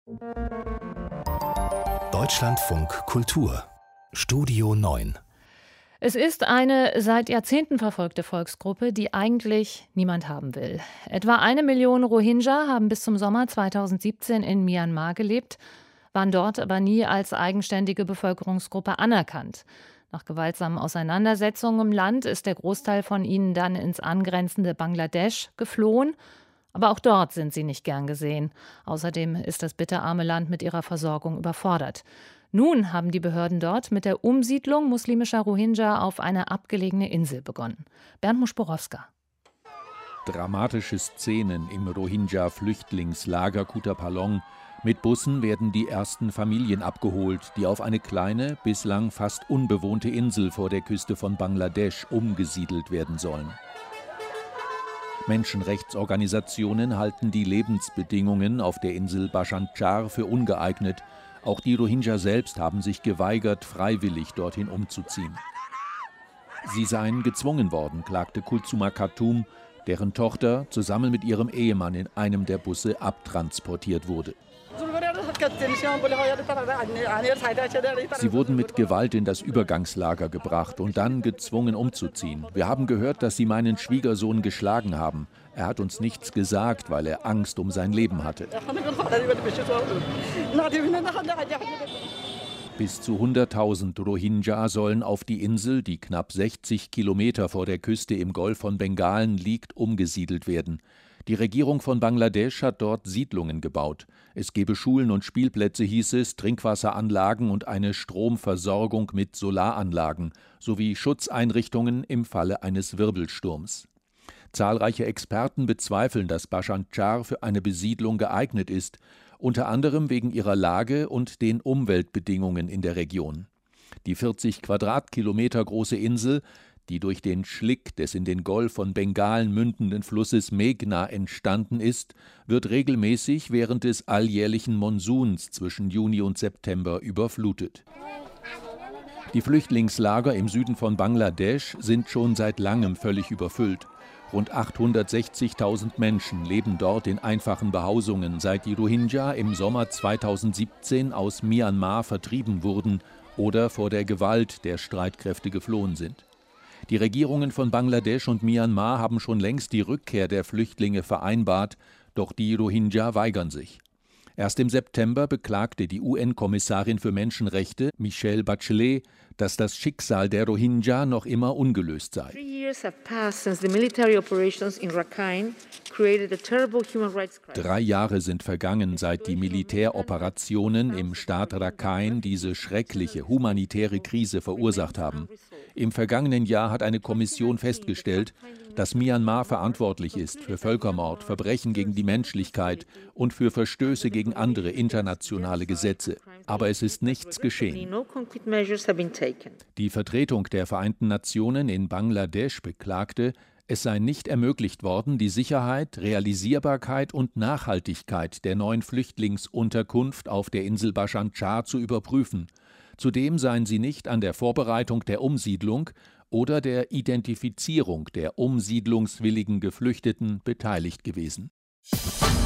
Deutschlandfunk Kultur Studio 9. Es ist eine seit Jahrzehnten verfolgte Volksgruppe, die eigentlich niemand haben will. Etwa 1 Million Rohingya haben bis zum Sommer 2017 in Myanmar gelebt, waren dort aber nie als eigenständige Bevölkerungsgruppe anerkannt. Nach gewaltsamen Auseinandersetzungen im Land ist der Großteil von ihnen dann ins angrenzende Bangladesch geflohen. Aber auch dort sind sie nicht gern gesehen. Außerdem ist das bitterarme Land mit ihrer Versorgung überfordert. Nun haben die Behörden dort mit der Umsiedlung muslimischer Rohingya auf eine abgelegene Insel begonnen. Bernd Muschborowska. Dramatische Szenen im Rohingya-Flüchtlingslager Kutupalong. Mit Bussen werden die ersten Familien abgeholt, die auf eine kleine, bislang fast unbewohnte Insel vor der Küste von Bangladesch umgesiedelt werden sollen. Menschenrechtsorganisationen halten die Lebensbedingungen auf der Insel Bhasan Char für ungeeignet. Auch die Rohingya selbst haben sich geweigert, freiwillig dorthin umzuziehen. Sie seien gezwungen worden, klagte Kulsuma Khatun, deren Tochter zusammen mit ihrem Ehemann in einem der Busse abtransportiert wurde. Sie wurden mit Gewalt in das Übergangslager gebracht und dann gezwungen umzuziehen. Wir haben gehört, dass sie meinen Schwiegersohn geschlagen haben. Er hat uns nichts gesagt, weil er Angst um sein Leben hatte. Bis zu 100.000 Rohingya sollen auf die Insel, die knapp 60 Kilometer vor der Küste im Golf von Bengalen liegt, umgesiedelt werden. Die Regierung von Bangladesch hat dort Siedlungen gebaut. Es gebe Schulen und Spielplätze, hieß es, Trinkwasseranlagen und eine Stromversorgung mit Solaranlagen sowie Schutzeinrichtungen im Falle eines Wirbelsturms. Zahlreiche Experten bezweifeln, dass Bhasan Char für eine Besiedlung geeignet ist, unter anderem wegen ihrer Lage und den Umweltbedingungen in der Region. Die 40 Quadratkilometer große Insel, die durch den Schlick des in den Golf von Bengalen mündenden Flusses Meghna entstanden ist, wird regelmäßig während des alljährlichen Monsuns zwischen Juni und September überflutet. Die Flüchtlingslager im Süden von Bangladesch sind schon seit langem völlig überfüllt. Rund 860.000 Menschen leben dort in einfachen Behausungen, seit die Rohingya im Sommer 2017 aus Myanmar vertrieben wurden oder vor der Gewalt der Streitkräfte geflohen sind. Die Regierungen von Bangladesch und Myanmar haben schon längst die Rückkehr der Flüchtlinge vereinbart, doch die Rohingya weigern sich. Erst im September beklagte die UN-Kommissarin für Menschenrechte, Michelle Bachelet, dass das Schicksal der Rohingya noch immer ungelöst sei. 3 years have passed since the military operations in Rakhine created a terrible human rights crisis. 3 Jahre sind vergangen, seit die Militäroperationen im Staat Rakhine diese schreckliche humanitäre Krise verursacht haben. Im vergangenen Jahr hat eine Kommission festgestellt, dass Myanmar verantwortlich ist für Völkermord, Verbrechen gegen die Menschlichkeit und für Verstöße gegen andere internationale Gesetze. Aber es ist nichts geschehen. Die Vertretung der Vereinten Nationen in Bangladesch beklagte, es sei nicht ermöglicht worden, die Sicherheit, Realisierbarkeit und Nachhaltigkeit der neuen Flüchtlingsunterkunft auf der Insel Bhasan Char zu überprüfen. Zudem seien sie nicht an der Vorbereitung der Umsiedlung oder der Identifizierung der umsiedlungswilligen Geflüchteten beteiligt gewesen.